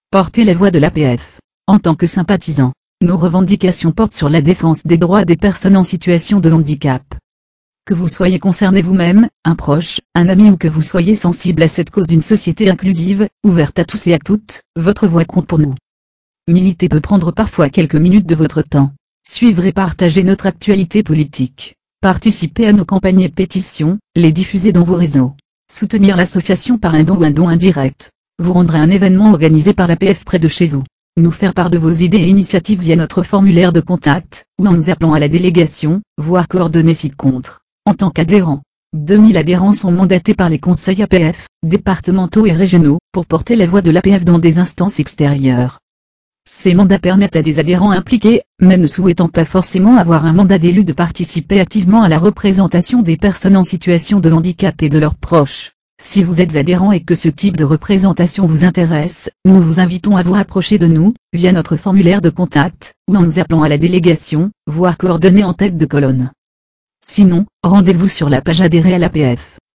Portez la voix de l'APF. En tant que sympathisants, nos revendications portent sur la défense des droits des personnes en situation de handicap. Que vous soyez concerné vous-même, un proche, un ami ou que vous soyez sensible à cette cause d'une société inclusive, ouverte à tous et à toutes, votre voix compte pour nous. Militer peut prendre parfois quelques minutes de votre temps. Suivre et partager notre actualité politique. Participer à nos campagnes et pétitions, les diffuser dans vos réseaux. Soutenir l'association par un don ou un don indirect. Vous rendre à un événement organisé par l'APF près de chez vous. Nous faire part de vos idées et initiatives via notre formulaire de contact, ou en nous appelant à la délégation, voire coordonnées ci-contre. En tant qu'adhérents, 2000 adhérents sont mandatés par les conseils APF, départementaux et régionaux, pour porter la voix de l'APF dans des instances extérieures. Ces mandats permettent à des adhérents impliqués, même ne souhaitant pas forcément avoir un mandat d'élu, de participer activement à la représentation des personnes en situation de handicap et de leurs proches. Si vous êtes adhérent et que ce type de représentation vous intéresse, nous vous invitons à vous rapprocher de nous, via notre formulaire de contact, ou en nous appelant à la délégation, voire coordonnées en tête de colonne. Sinon, rendez-vous sur la page adhérer à l'APF.